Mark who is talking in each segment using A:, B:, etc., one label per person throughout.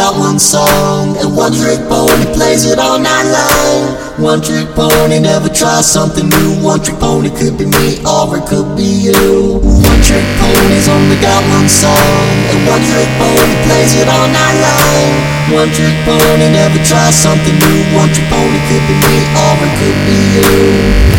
A: got one song, and one trick pony plays it all night long. One trick pony never tries something new. One trick pony could be me or it could be you. One trick pony's only got one song, and one trick pony plays it all night long. One trick pony never tries something new. One trick pony could be me or it could be you.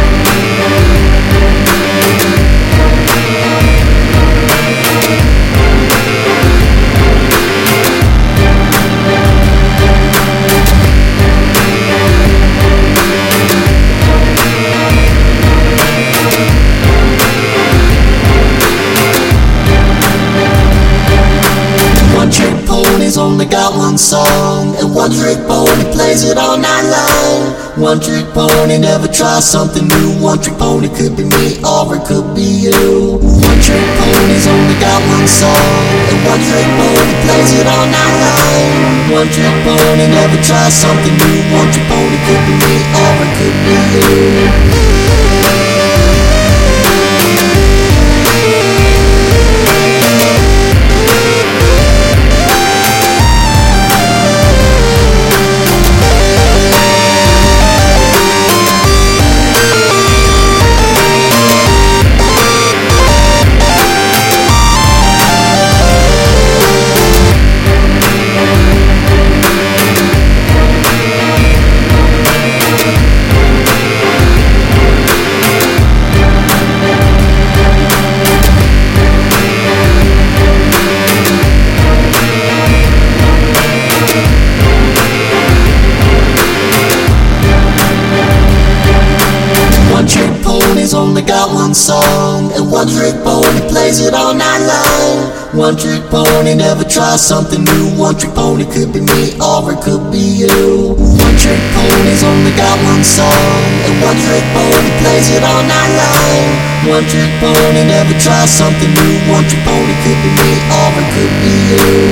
A: Pony's only got one song, and one trick pony plays it all night long. One trick pony never tries something new. One trick pony could be me or it could be you. One trick pony's only got one song, and one trick pony plays it all night long. One trick pony never tries something new. One trick pony could be me or it could be you. Only got one song, and one trick pony plays it all night long. One trick pony never tries something new. One trick pony could be me or it could be you. One trick pony's only got one song, and one trick pony plays it all night long. One trick pony never tries something new. One trick pony could be me or it could be you.